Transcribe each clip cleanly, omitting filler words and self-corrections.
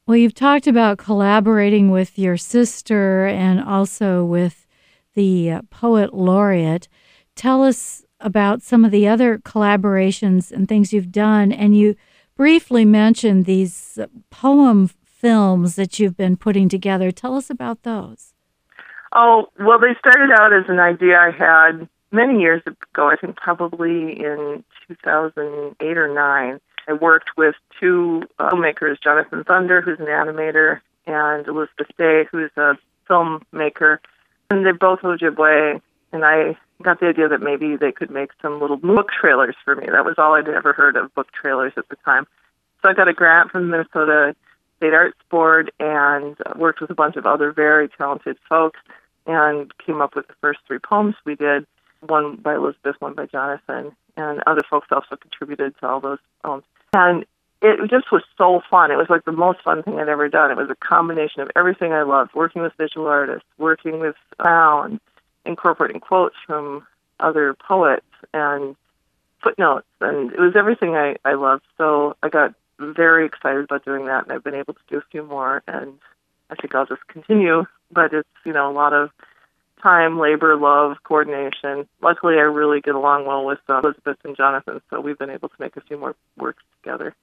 Well, you've talked about collaborating with your sister and also with the poet laureate. Tell us about some of the other collaborations and things you've done. And you briefly mentioned these poem films that you've been putting together. Tell us about those. Oh, well, they started out as an idea I had many years ago, I think probably in 2008 or 9. I worked with two filmmakers, Jonathan Thunder, who's an animator, and Elizabeth Day, who's a filmmaker. And they both Ojibwe, and I got the idea that maybe they could make some little book trailers for me. That was all I'd ever heard of, book trailers at the time. So I got a grant from the Minnesota State Arts Board and worked with a bunch of other very talented folks and came up with the first 3 poems we did, one by Elizabeth, one by Jonathan, and other folks also contributed to all those poems. And it just was so fun. It was like the most fun thing I'd ever done. It was a combination of everything I loved, working with visual artists, working with sound, incorporating quotes from other poets and footnotes, and it was everything I loved. So I got very excited about doing that, and I've been able to do a few more, and I think I'll just continue. But it's, a lot of time, labor, love, coordination. Luckily, I really get along well with Elizabeth and Jonathan, so we've been able to make a few more works together.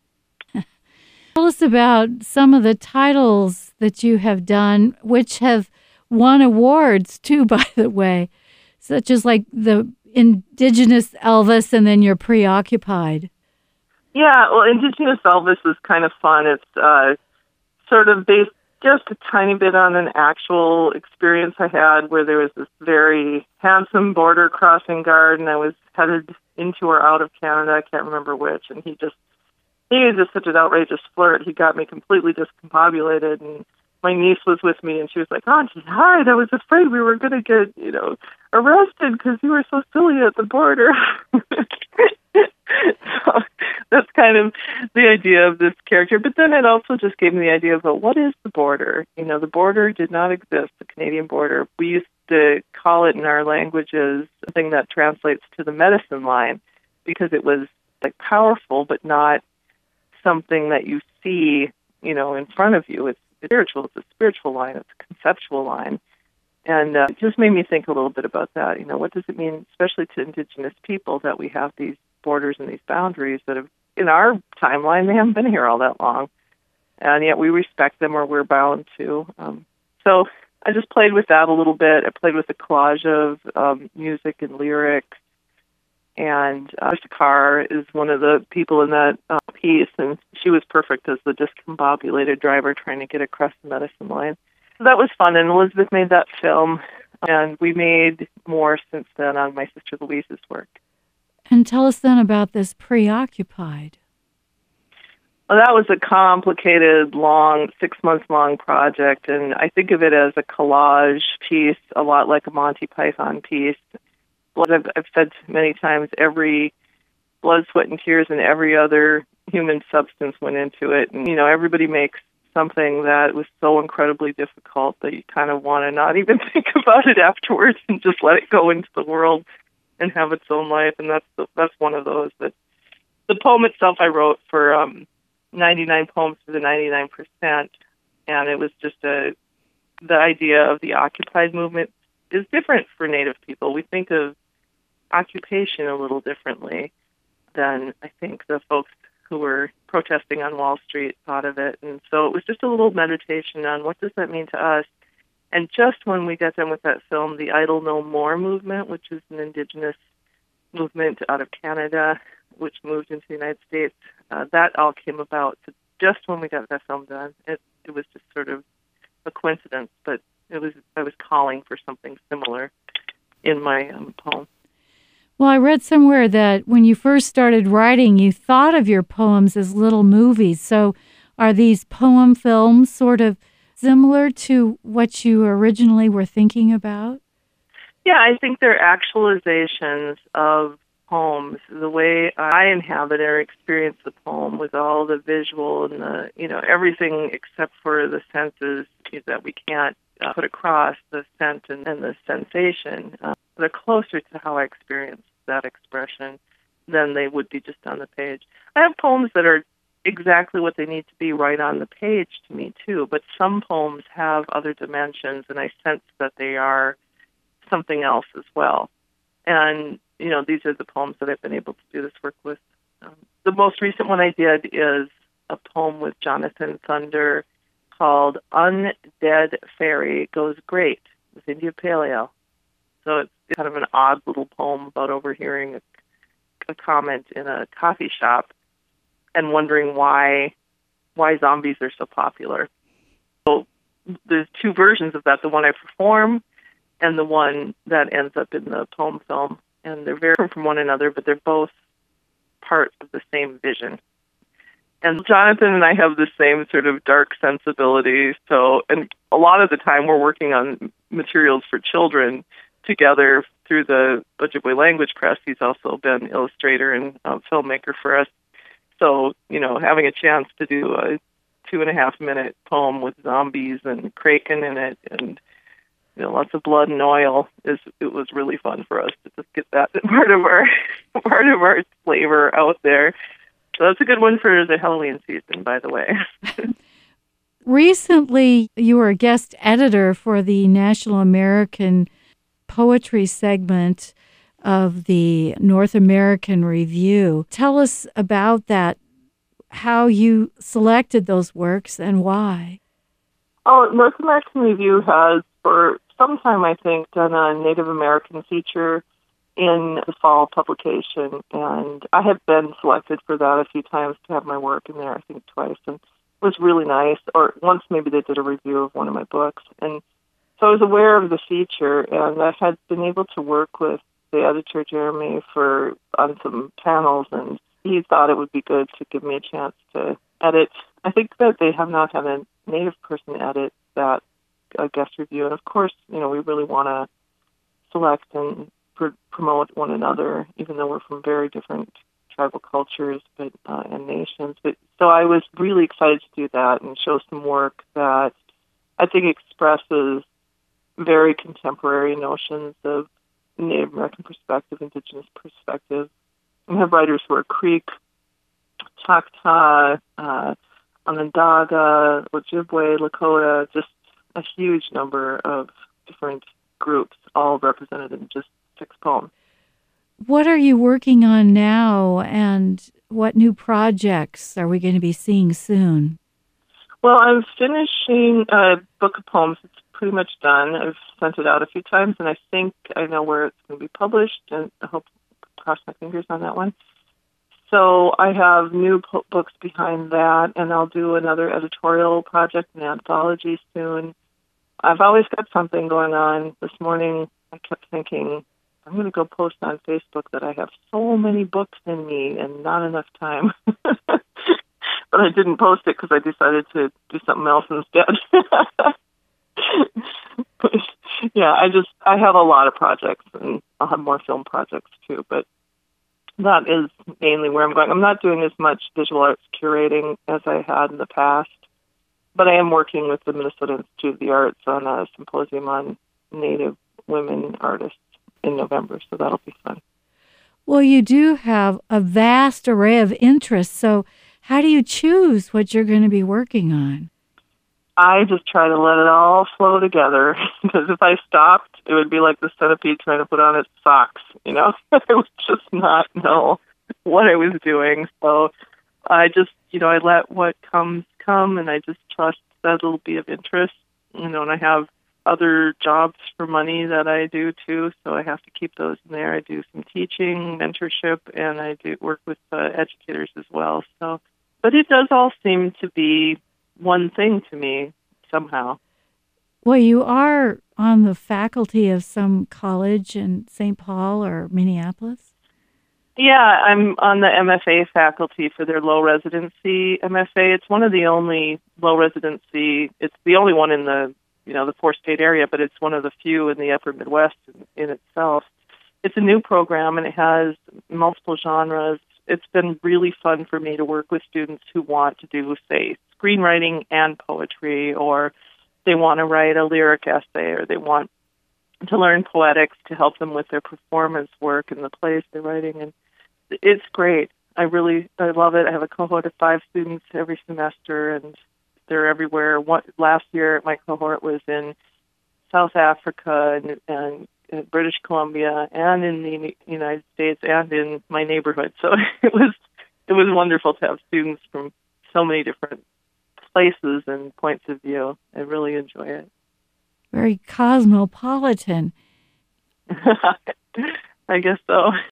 Tell us about some of the titles that you have done, which have won awards too, by the way, such as like the Indigenous Elvis and then you're Preoccupied. Yeah, well, Indigenous Elvis is kind of fun. It's sort of based just a tiny bit on an actual experience I had where there was this very handsome border crossing guard, and I was headed into or out of Canada, I can't remember which, and he was just such an outrageous flirt. He got me completely discombobulated, and my niece was with me, and she was like, "Auntie, hide. I was afraid we were going to get, arrested because you were so silly at the border." So that's kind of the idea of this character. But then it also just gave me the idea of, well, what is the border? The border did not exist, the Canadian border. We used to call it in our languages something that translates to the medicine line because it was like powerful, but not something that you see, in front of you. It's spiritual. It's a spiritual line. It's a conceptual line. And it just made me think a little bit about that. What does it mean, especially to Indigenous people, that we have these borders and these boundaries that have, in our timeline, they haven't been here all that long. And yet we respect them, or we're bound to. So I just played with that a little bit. I played with a collage of music and lyrics. And Krista Carr is one of the people in that piece, and she was perfect as the discombobulated driver trying to get across the medicine line. So that was fun, and Elizabeth made that film, and we made more since then on my sister Louise's work. And tell us then about this Preoccupied. Well, that was a complicated, long, 6-month-long project, and I think of it as a collage piece, a lot like a Monty Python piece. What I've said many times, every blood, sweat, and tears and every other human substance went into it. And, everybody makes something that was so incredibly difficult that you kind of want to not even think about it afterwards and just let it go into the world and have its own life. And that's one of those. But the poem itself I wrote for 99 Poems for the 99%, and it was just the idea of the occupied movement is different for Native people. We think of occupation a little differently than I think the folks who were protesting on Wall Street thought of it. And so it was just a little meditation on what does that mean to us. And just when we got done with that film, the Idle No More movement, which is an Indigenous movement out of Canada, which moved into the United States, that all came about. So just when we got that film done, it was just sort of a coincidence, but I was calling for something similar in my poem. Well, I read somewhere that when you first started writing, you thought of your poems as little movies. So are these poem films sort of similar to what you originally were thinking about? Yeah, I think they're actualizations of poems. The way I inhabit or experience the poem with all the visual and the, everything except for the senses that we can't put across, the scent and the sensation. They're closer to how I experience that expression than they would be just on the page. I have poems that are exactly what they need to be right on the page to me, too. But some poems have other dimensions, and I sense that they are something else as well. And, these are the poems that I've been able to do this work with. The most recent one I did is a poem with Jonathan Thunder called Undead Fairy Goes Great with India Paleo. So it's kind of an odd little poem about overhearing a comment in a coffee shop and wondering why zombies are so popular. So there's two versions of that, the one I perform and the one that ends up in the poem film. And they're very different from one another, but they're both part of the same vision. And Jonathan and I have the same sort of dark sensibility. So, and a lot of the time we're working on materials for children together through the Ojibwe Language Press. He's also been illustrator and filmmaker for us. So, having a chance to do a 2.5-minute poem with zombies and kraken in it and lots of blood and oil, it was really fun for us to just get that part of our flavor out there. So that's a good one for the Halloween season, by the way. Recently, you were a guest editor for the National American Poetry segment of the North American Review. Tell us about that, how you selected those works and why. Oh, North American Review has, for some time, I think, done a Native American feature in the fall publication, and I have been selected for that a few times to have my work in there, I think twice, and it was really nice. Or once maybe they did a review of one of my books, and so I was aware of the feature, and I had been able to work with the editor, Jeremy, on some panels, and he thought it would be good to give me a chance to edit. I think that they have not had a Native person edit that guest review, and of course, we really want to select and promote one another, even though we're from very different tribal cultures and nations. But so I was really excited to do that and show some work that I think expresses very contemporary notions of Native American perspective, Indigenous perspective. We have writers who are Creek, Choctaw, Onondaga, Ojibwe, Lakota, just a huge number of different groups, all represented in just 6 poems. What are you working on now, and what new projects are we going to be seeing soon? Well, I'm finishing a book of poems. It's pretty much done. I've sent it out a few times, and I think I know where it's going to be published, and I hope to cross my fingers on that one. So I have new books behind that, and I'll do another editorial project, an anthology soon. I've always got something going on. This morning, I kept thinking, I'm going to go post on Facebook that I have so many books in me and not enough time. But I didn't post it because I decided to do something else instead. But, yeah, I have a lot of projects, and I'll have more film projects too, but that is mainly where I'm going. I'm not doing as much visual arts curating as I had in the past, but I am working with the Minnesota Institute of the Arts on a symposium on Native women artists in November, so that'll be fun. Well, you do have a vast array of interests, so how do you choose what you're going to be working on? I just try to let it all flow together, because if I stopped, it would be like the centipede trying to put on its socks, I would just not know what I was doing. So I just, I let what comes come, and I just trust that it'll be of interest, and I have other jobs for money that I do too, so I have to keep those in there. I do some teaching, mentorship, and I do work with educators as well. So, but it does all seem to be one thing to me somehow. Well, you are on the faculty of some college in St. Paul or Minneapolis? Yeah, I'm on the MFA faculty for their low residency MFA. It's one of the only low residency, it's the only one in the 4-state area, but it's one of the few in the upper Midwest in itself. It's a new program, and it has multiple genres. It's been really fun for me to work with students who want to do, say, screenwriting and poetry, or they want to write a lyric essay, or they want to learn poetics to help them with their performance work and the plays they're writing. And it's great. I love it. I have a cohort of 5 students every semester, and they're everywhere. Last year, my cohort was in South Africa and British Columbia, and in the United States, and in my neighborhood. So it was wonderful to have students from so many different places and points of view. I really enjoy it. Very cosmopolitan. I guess so.